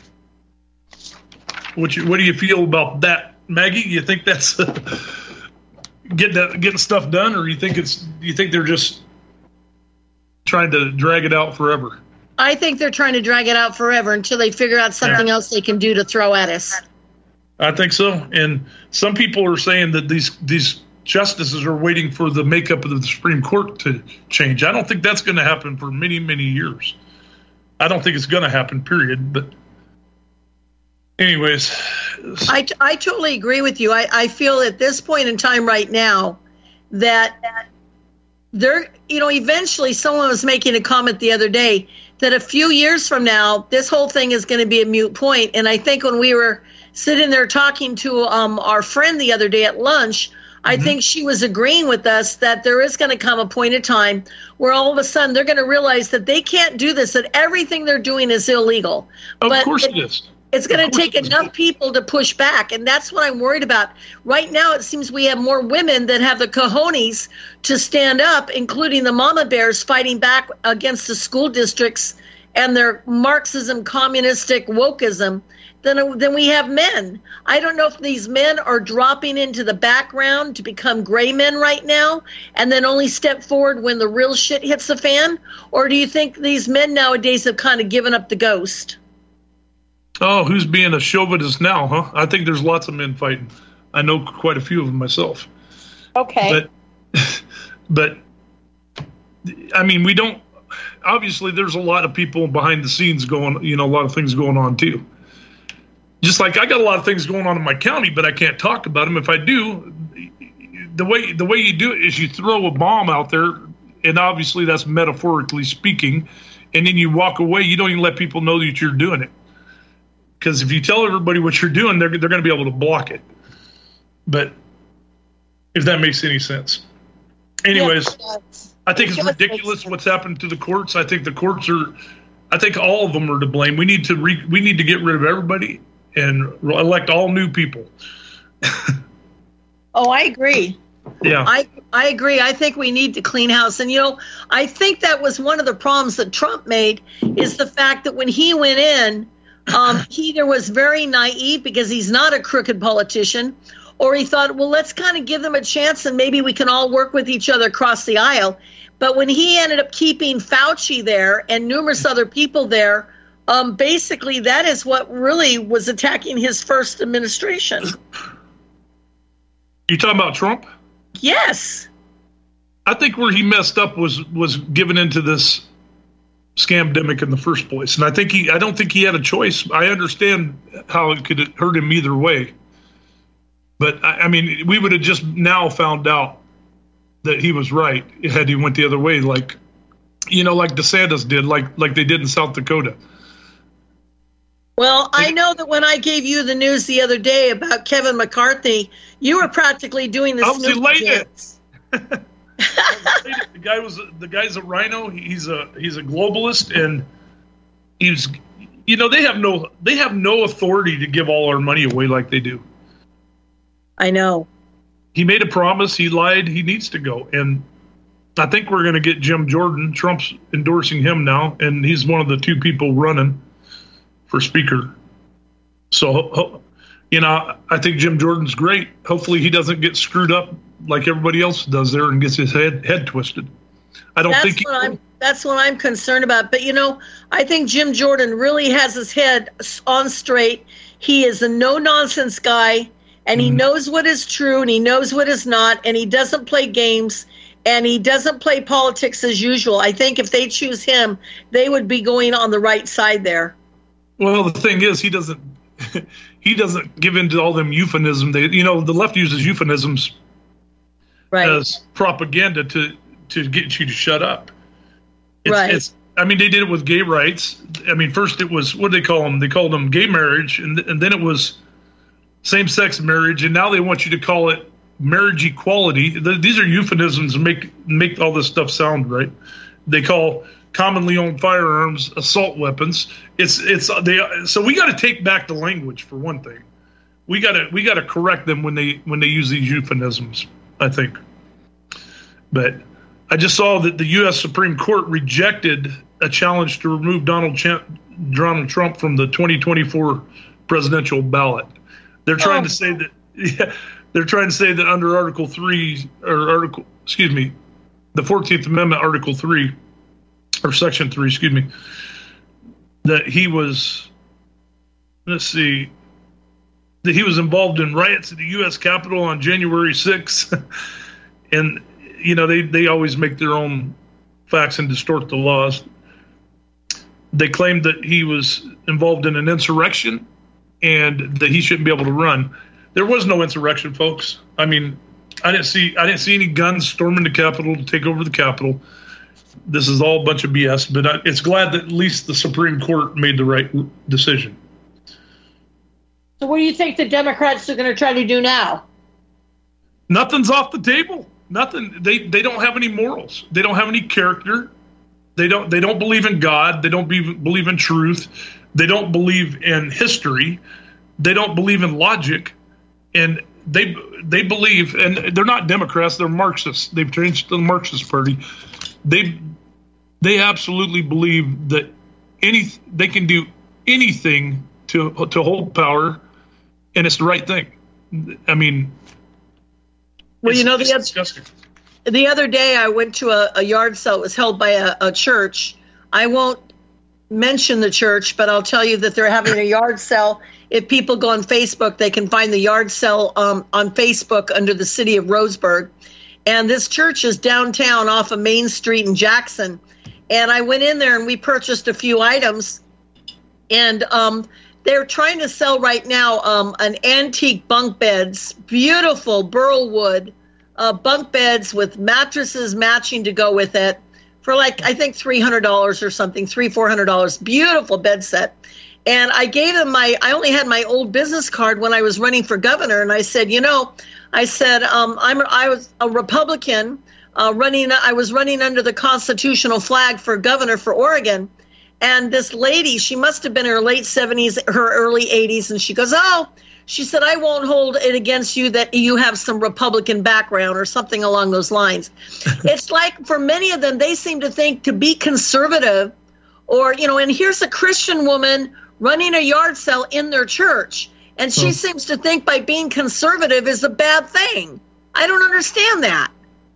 Speaker 4: What you, what do you feel about that, Maggie? You think that's getting that, getting stuff done, or you think it's you think they're just trying to drag it out forever?
Speaker 2: I think they're trying to drag it out forever until they figure out something yeah. else they can do to throw at us.
Speaker 4: I think so. And some people are saying that these these justices are waiting for the makeup of the Supreme Court to change. I don't think that's going to happen for many, many years. I don't think it's going to happen, period. But anyways.
Speaker 2: I, I totally agree with you. I, I feel at this point in time right now that There, you know, eventually someone was making a comment the other day that a few years from now, this whole thing is going to be a moot point. And I think when we were sitting there talking to um, our friend the other day at lunch, I mm-hmm. think she was agreeing with us that there is going to come a point in time where all of a sudden they're going to realize that they can't do this, that everything they're doing is illegal.
Speaker 4: Of
Speaker 2: but
Speaker 4: course
Speaker 2: it,
Speaker 4: it is.
Speaker 2: It's going to take enough people to push back, and that's what I'm worried about. Right now, it seems we have more women that have the cojones to stand up, including the mama bears fighting back against the school districts and their Marxism, communistic wokeism, than, than we have men. I don't know if these men are dropping into the background to become gray men right now and then only step forward when the real shit hits the fan, or do you think these men nowadays have kind of given up the ghost?
Speaker 4: Oh, who's being a chauvinist now, huh? I think there's lots of men fighting. I know quite a few of them myself.
Speaker 2: Okay.
Speaker 4: But, but I mean, we don't, obviously there's a lot of people behind the scenes going, you know, a lot of things going on too. Just like I got a lot of things going on in my county, but I can't talk about them. If I do, the way, the way you do it is you throw a bomb out there, and obviously that's metaphorically speaking, and then you walk away. You don't even let people know that you're doing it. Because if you tell everybody what you're doing, they're they're going to be able to block it. But if that makes any sense. Anyways, yes, I think it's ridiculous what's happened to the courts. I think the courts are, I think all of them are to blame. We need to re, we need to get rid of everybody and elect all new people.
Speaker 2: Oh, I agree.
Speaker 4: Yeah.
Speaker 2: I, I agree. I think we need to clean house. And, you know, I think that was one of the problems that Trump made is the fact that when he went in, Um, he either was very naive because he's not a crooked politician, or he thought, well, let's kind of give them a chance and maybe we can all work with each other across the aisle. But when he ended up keeping Fauci there and numerous other people there, um, basically that is what really was attacking his first administration.
Speaker 4: You talking about Trump?
Speaker 2: Yes.
Speaker 4: I think where he messed up was was giving into this scamdemic in the first place, and I think he I don't think he had a choice. I understand how it could hurt him either way, but I, I mean we would have just now found out that he was right had he went the other way, like you know like DeSantis did, like like they did in South Dakota.
Speaker 2: Well, I know that when I gave you the news the other day about Kevin McCarthy, you were practically doing the Snoopy dance.
Speaker 4: The guy was the guy's a rhino. He's a he's a globalist, and he's you know they have no they have no authority to give all our money away like they do.
Speaker 2: I know.
Speaker 4: He made a promise. He lied. He needs to go, and I think we're going to get Jim Jordan. Trump's endorsing him now, and he's one of the two people running for speaker. So, you know, I think Jim Jordan's great. Hopefully, he doesn't get screwed up like everybody else does there and gets his head head twisted. I don't
Speaker 2: that's
Speaker 4: think he
Speaker 2: what I'm, that's what I'm concerned about. But, you know, I think Jim Jordan really has his head on straight. He is a no-nonsense guy, and he mm. knows what is true, and he knows what is not, and he doesn't play games, and he doesn't play politics as usual. I think if they choose him, they would be going on the right side there.
Speaker 4: Well, the thing is, he doesn't he doesn't give in to all them euphemisms. They, you know, the left uses euphemisms
Speaker 2: right.
Speaker 4: as propaganda to, to get you to shut up. It's,
Speaker 2: right.
Speaker 4: It's, I mean, they did it with gay rights. I mean, first it was, what did they call them? They called them gay marriage, and, and then it was same-sex marriage, and now they want you to call it marriage equality. The, these are euphemisms to make, make all this stuff sound right. They call commonly owned firearms assault weapons. It's it's they. So we got to take back the language for one thing. We got to we got to correct them when they when they use these euphemisms, I think. But I just saw that the U S Supreme Court rejected a challenge to remove Donald Ch- Donald Trump from the twenty twenty-four presidential ballot. They're trying oh. to say that yeah, they're trying to say that under Article three or Article excuse me, the fourteenth Amendment, Article three. Or Section three, excuse me, that he was, let's see, that he was involved in riots at the U S Capitol on January sixth. And, you know, they, they always make their own facts and distort the laws. They claimed that he was involved in an insurrection and that he shouldn't be able to run. There was no insurrection, folks. I mean, I didn't see I didn't see any guns storming the Capitol to take over the Capitol. This is all a bunch of B S, but I, it's glad that at least the Supreme Court made the right decision.
Speaker 2: So what do you think the Democrats are going to try to do now?
Speaker 4: Nothing's off the table. Nothing. They they don't have any morals. They don't have any character. They don't they don't believe in God. They don't be, believe in truth. They don't believe in history. They don't believe in logic. And they they believe, and they're not Democrats, they're Marxists. They've changed to the Marxist Party. They they absolutely believe that any they can do anything to to hold power, and it's the right thing. I mean,
Speaker 2: well, you know, the other, the other day I went to a, a yard sale. It was held by a, a church. I won't mention the church, but I'll tell you that they're having a yard sale. If people go on Facebook, they can find the yard sale um, on Facebook under the city of Roseburg. And this church is downtown off of Main Street in Jackson. And I went in there and we purchased a few items. And um, they're trying to sell right now um, an antique bunk beds, beautiful burl wood uh, bunk beds with mattresses matching to go with it for like, I think three hundred dollars or something, three hundred dollars, four hundred dollars, beautiful bed set. And I gave them my, I only had my old business card when I was running for governor. And I said, you know, I said, um, I'm, I was a Republican uh, running, I was running under the constitutional flag for governor for Oregon. And this lady, she must have been in her late seventies, her early eighties. And she goes, oh, she said, I won't hold it against you that you have some Republican background or something along those lines. It's like for many of them, they seem to think to be conservative or, you know, and here's a Christian woman running a yard sale in their church. And she oh. seems to think by being conservative is a bad thing. I don't understand that.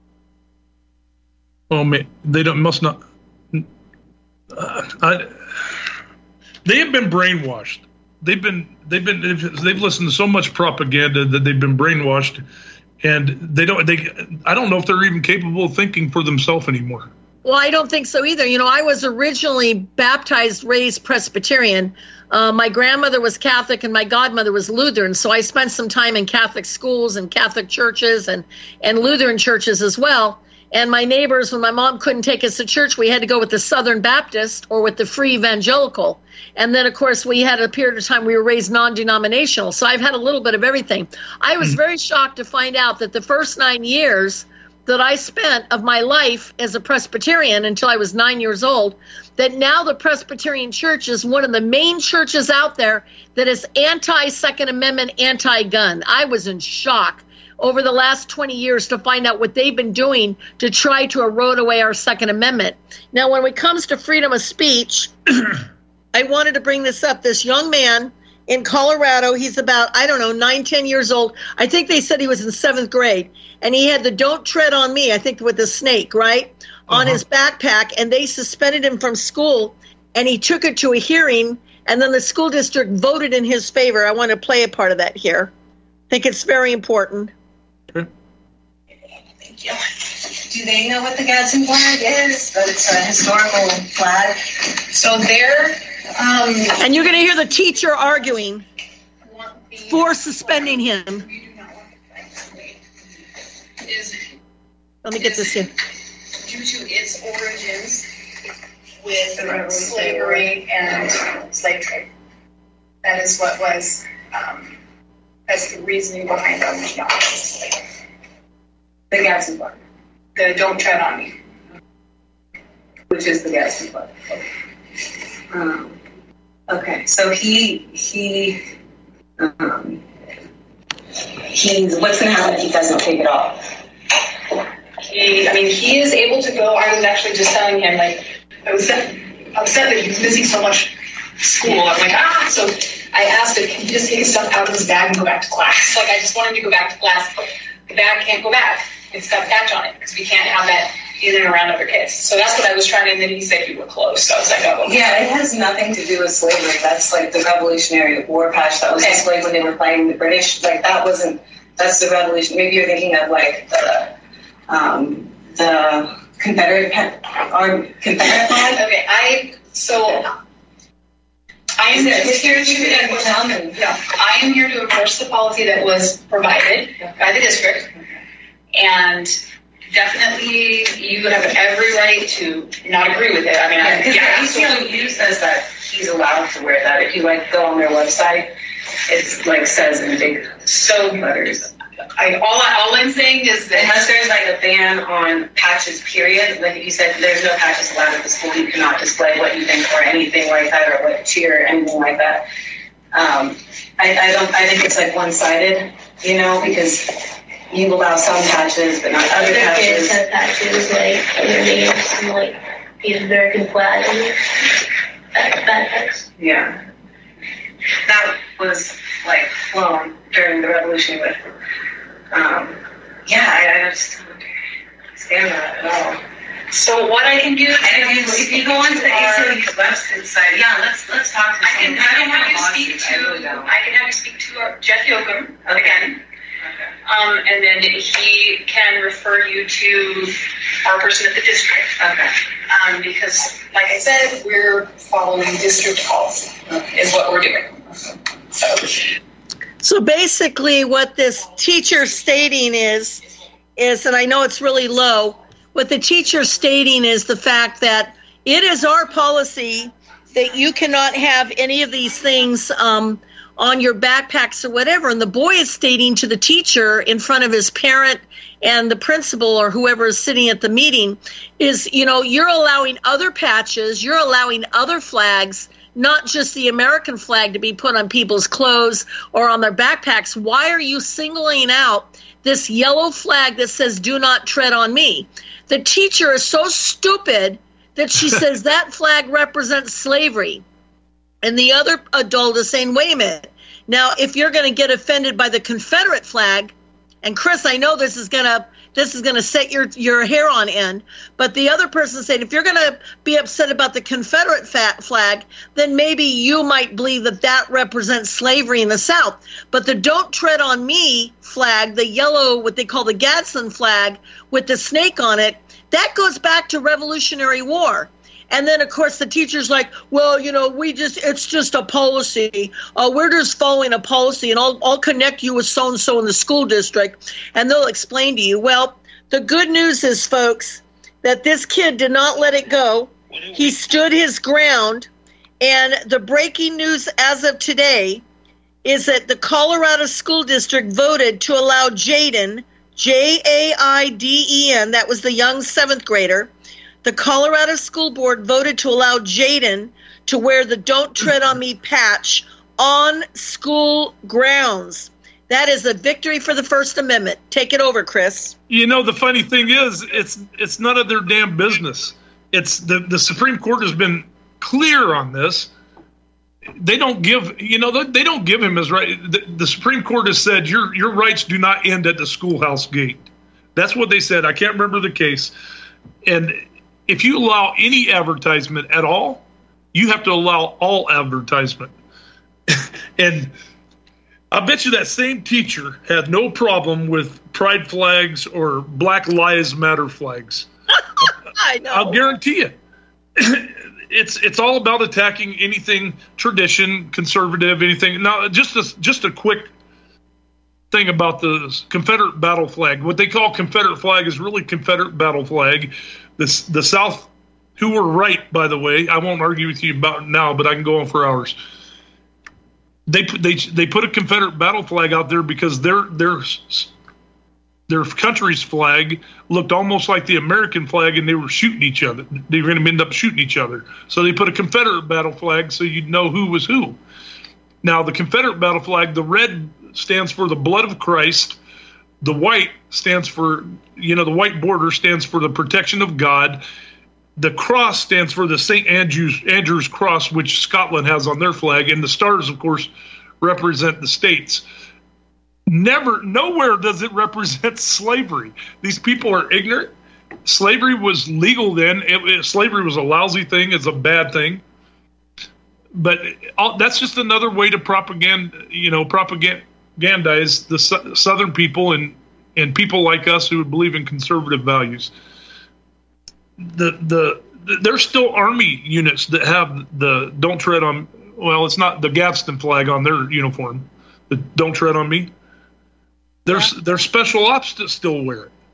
Speaker 4: Well, they don't, must not. Uh, I, they have been brainwashed. They've been, they've been, they've, they've listened to so much propaganda that they've been brainwashed, and they don't, they, I don't know if they're even capable of thinking for themselves anymore.
Speaker 2: Well, I don't think so either. You know, I was originally baptized, raised Presbyterian. Uh, my grandmother was Catholic and my godmother was Lutheran. So I spent some time in Catholic schools and Catholic churches and, and Lutheran churches as well. And my neighbors, when my mom couldn't take us to church, we had to go with the Southern Baptist or with the Free Evangelical. And then, of course, we had a period of time we were raised non-denominational. So I've had a little bit of everything. I was very shocked to find out that the first nine years that I spent of my life as a Presbyterian until I was nine years old, that now the Presbyterian Church is one of the main churches out there that is anti-Second Amendment, anti-gun. I was in shock over the last twenty years to find out what they've been doing to try to erode away our Second Amendment. Now, when it comes to freedom of speech, I wanted to bring this up. This young man in Colorado, he's about, I don't know, nine, ten years old. I think they said he was in seventh grade. And he had the Don't Tread on Me, I think with the snake, right, on uh-huh. his backpack. And they suspended him from school. And he took it to a hearing. And then the school district voted in his favor. I want to play a part of that here. I think it's very important.
Speaker 10: Okay. Thank you. Do they know what the Gadsden flag is? But it's a historical flag. So they're... Um,
Speaker 2: and you're going to hear the teacher arguing for suspending him.
Speaker 10: Is,
Speaker 2: Let me get this in.
Speaker 10: Due to its origins with slavery and slave trade. That is what was, um, that's the reasoning behind the the Gadsden flag. The Don't Tread on Me, which is the Gadsden flag. Um, okay, so he, he, um, he's, what's going to happen if he doesn't take it off? He, I mean, he is able to go. I was actually just telling him, like, I was upset that he was missing so much school. I'm like, ah, so I asked him, can he just take his stuff out of his bag and go back to class? Like, I just want him to go back to class. The bag can't go back. It's got a catch on it because we can't have that in and around other kids. So that's what I was trying to, and then he said you were close. So I was like, oh. Yeah, it has nothing to do with slavery. That's like the Revolutionary War patch that was okay. displayed when they were fighting the British. Like that wasn't, that's the revolution. Maybe you're thinking of like the, um, the Confederate, or Confederate flag. Okay, I, so I am here to enforce, yeah, I am here to enforce the policy that was provided by the district. And definitely, you have every right to not agree with it. I mean, yeah, I, yeah, A C L U says that he's allowed to wear that. If you like go on their website, it's like says in big so letters. I, all, I, all I'm saying is that unless there's like a ban on patches, period, like you said, there's no patches allowed at the school. You cannot display what you think or anything like that, or what cheer or anything like that. Um, I, I don't. I think it's like one-sided, you know, because you allow some patches, but not other patches.
Speaker 11: Kids have patches like their names and like the American flag on their backpacks.
Speaker 10: Yeah, that was like flown during the revolution, but um, yeah, I, I just don't understand that at all. So what I can do, and if you, if you go onto the A C L U website, side, yeah, let's let's talk to. I can I can have you speak to I can have you speak to uh, Jeff Yoakum again. Um, and then he can refer you to our person at the district. Okay. Um, because, like I said, we're following district policy, is what we're doing. So,
Speaker 2: so basically what this teacher's stating is, is, and I know it's really low, what the teacher's stating is the fact that it is our policy that you cannot have any of these things um, on your backpacks or whatever. And the boy is stating to the teacher in front of his parent and the principal or whoever is sitting at the meeting is, you know, you're allowing other patches, you're allowing other flags, not just the American flag to be put on people's clothes or on their backpacks. Why are you singling out this yellow flag that says, "Do not tread on me"? The teacher is so stupid that she says that flag represents slavery. And the other adult is saying, wait a minute. Now, if you're going to get offended by the Confederate flag, and Chris, I know this is going to this is going to set your, your hair on end, but the other person said, if you're going to be upset about the Confederate flag, then maybe you might believe that that represents slavery in the South. But the "Don't Tread on Me" flag, the yellow, what they call the Gadsden flag with the snake on it, that goes back to Revolutionary War. And then, of course, the teacher's like, well, you know, we just, it's just a policy. Uh, we're just following a policy, and I'll, I'll connect you with so-and-so in the school district, and they'll explain to you. Well, the good news is, folks, that this kid did not let it go. He stood his ground, and the breaking news as of today is that the Colorado School District voted to allow Jaden, J A I D E N, that was the young seventh grader, the Colorado School Board voted to allow Jaden to wear the "Don't Tread on Me" patch on school grounds. That is a victory for the First Amendment. Take it over, Chris.
Speaker 4: You know, the funny thing is, it's it's none of their damn business. It's the, the Supreme Court has been clear on this. They don't give, you know, they, they don't give him his right. The, the Supreme Court has said your your rights do not end at the schoolhouse gate. That's what they said. I can't remember the case. And if you allow any advertisement at all, you have to allow all advertisement. And I bet you that same teacher had no problem with pride flags or Black Lives Matter flags.
Speaker 2: I know.
Speaker 4: I'll guarantee you. It's it's all about attacking anything tradition, conservative, anything. Now, just a, just a quick thing about the Confederate battle flag. What they call Confederate flag is really Confederate battle flag. The, the South, who were right, by the way, I won't argue with you about it now, but I can go on for hours. They they they put a Confederate battle flag out there because their their their country's flag looked almost like the American flag, and they were shooting each other. They were going to end up shooting each other. So they put a Confederate battle flag so you'd know who was who. Now, the Confederate battle flag, the red stands for the blood of Christ. The white stands for, you know, the white border stands for the protection of God. The cross stands for the Saint Andrew's, Andrew's cross, which Scotland has on their flag. And the stars, of course, represent the states. Never, nowhere does it represent slavery. These people are ignorant. Slavery was legal then. It, it, slavery was a lousy thing. It's a bad thing. But all, that's just another way to propaganda, you know, propagandize the su- Southern people and, and people like us who believe in conservative values. The the, the there's still Army units that have the "Don't Tread on." Well, it's not the Gadsden flag on their uniform. The "Don't Tread on Me." There's yeah. there's special ops that still wear it.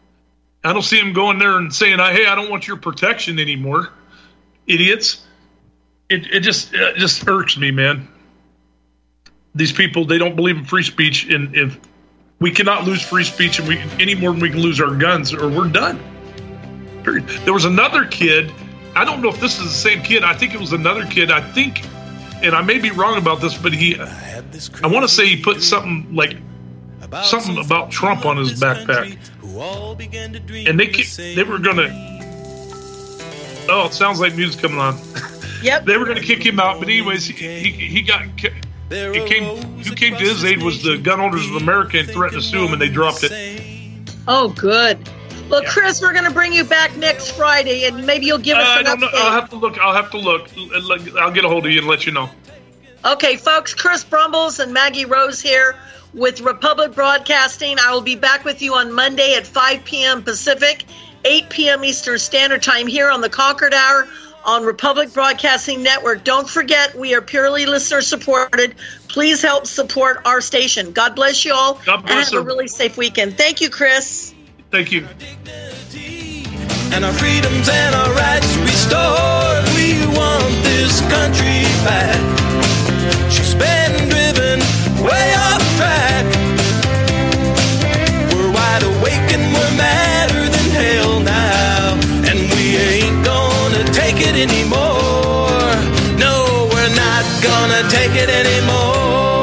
Speaker 4: I don't see them going there and saying, "Hey, I don't want your protection anymore." Idiots. It it just it just irks me, man. These people, they don't believe in free speech, and if we cannot lose free speech and we any more than we can lose our guns, or we're done. Period. There was another kid. I don't know if this is the same kid. I think it was another kid. I think, and I may be wrong about this, but he, I want to say he put something like something about Trump on his backpack, and they they were gonna. Oh, it sounds like music coming on.
Speaker 2: Yep.
Speaker 4: They were gonna kick him out, but anyways, he he, he got. It came. Who came to his aid was the Gun Owners of America and threatened to sue him, and they dropped it.
Speaker 2: Oh, good. Well,
Speaker 4: Yeah.
Speaker 2: Chris, we're going to bring you back next Friday, and maybe you'll give us
Speaker 4: Uh, I
Speaker 2: an
Speaker 4: don't know.
Speaker 2: update.
Speaker 4: I'll have to look. I'll have to look. I'll get a hold of you and let you know.
Speaker 2: Okay, folks, Chris Brumbles and Maggie Rose here with Republic Broadcasting. I will be back with you on Monday at five p.m. Pacific, eight p.m. Eastern Standard Time here on the Concord Hour on Republic Broadcasting Network. Don't forget, we are purely listener supported. Please help support our station. God bless you all.
Speaker 4: God bless
Speaker 2: and have
Speaker 4: her.
Speaker 2: a really safe weekend. Thank you, Chris.
Speaker 4: Thank you.
Speaker 1: And our freedoms and our rights restored. We want this country back. She's been driven way off track. We're wide awake and we're madder than hell now. And we ain't gonna take it anymore. No, we're not gonna take it anymore.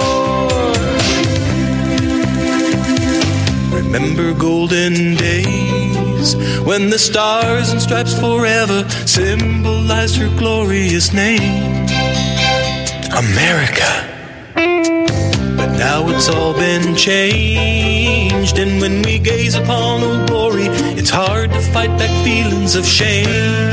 Speaker 1: Remember golden days when the stars and stripes forever symbolized her glorious name, America. But now it's all been changed, and when we gaze upon old glory, it's hard to fight back feelings of shame.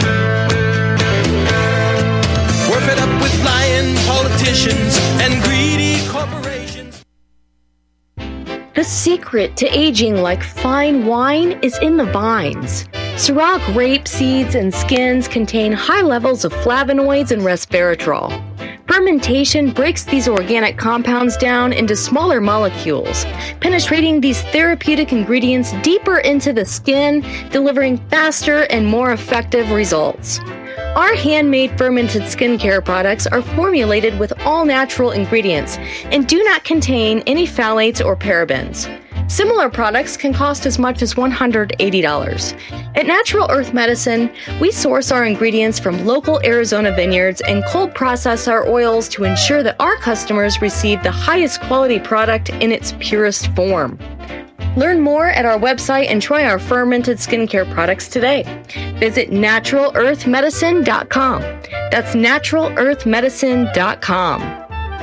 Speaker 1: We're fed up with lying politicians and greedy corporations.
Speaker 12: The secret to aging like fine wine is in the vines. Syrah grape seeds and skins contain high levels of flavonoids and resveratrol. Fermentation breaks these organic compounds down into smaller molecules, penetrating these therapeutic ingredients deeper into the skin, delivering faster and more effective results. Our handmade fermented skincare products are formulated with all natural ingredients and do not contain any phthalates or parabens. Similar products can cost as much as one hundred eighty dollars. At Natural Earth Medicine, we source our ingredients from local Arizona vineyards and cold process our oils to ensure that our customers receive the highest quality product in its purest form. Learn more at our website and try our fermented skincare products today. Visit natural earth medicine dot com. That's natural earth medicine dot com.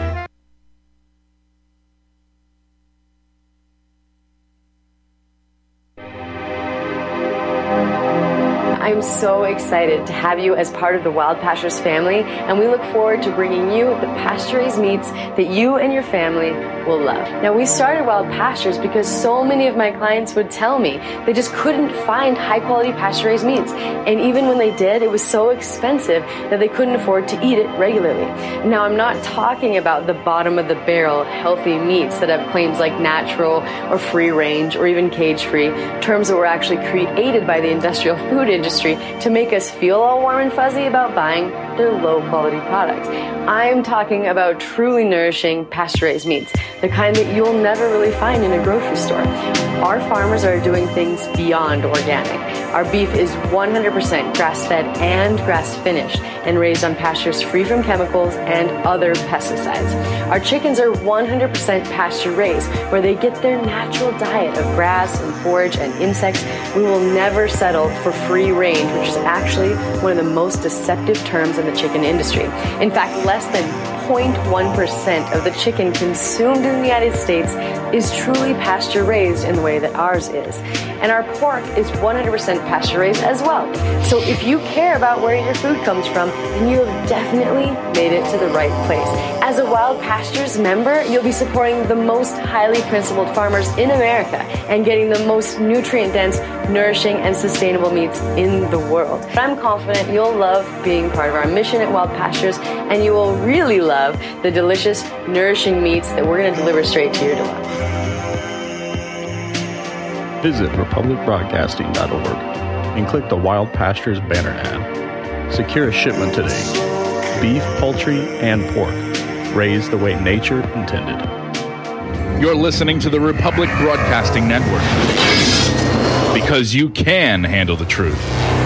Speaker 13: I'm so excited to have you as part of the Wild Pastures family, and we look forward to bringing you the pasture-raised meats that you and your family will love. Now, we started Wild Pastures because so many of my clients would tell me they just couldn't find high-quality pasture-raised meats, and even when they did, it was so expensive that they couldn't afford to eat it regularly. Now, I'm not talking about the bottom-of-the-barrel healthy meats that have claims like natural or free-range or even cage-free, terms that were actually created by the industrial food industry to make us feel all warm and fuzzy about buying their low-quality products. I'm talking about truly nourishing pasture-raised meats, the kind that you'll never really find in a grocery store. Our farmers are doing things beyond organic. Our beef is one hundred percent grass-fed and grass-finished and raised on pastures free from chemicals and other pesticides. Our chickens are one hundred percent pasture-raised, where they get their natural diet of grass and forage and insects. We will never settle for free range, which is actually one of the most deceptive terms in the chicken industry. In fact, less than zero point one percent of the chicken consumed in the United States is truly pasture-raised in the way that ours is. And our pork is one hundred percent pasture-raised as well. So if you care about where your food comes from, then you have definitely made it to the right place. As a Wild Pastures member, you'll be supporting the most highly principled farmers in America and getting the most nutrient-dense, nourishing, and sustainable meats in the world. I'm confident you'll love being part of our mission at Wild Pastures, and you will really love the delicious, nourishing meats that we're going to deliver straight to your door.
Speaker 14: Visit republic broadcasting dot org and click the Wild Pastures banner ad. Secure a shipment today. Beef, poultry, and pork, raised the way nature intended.
Speaker 15: You're listening to the Republic Broadcasting Network, because you can handle the truth.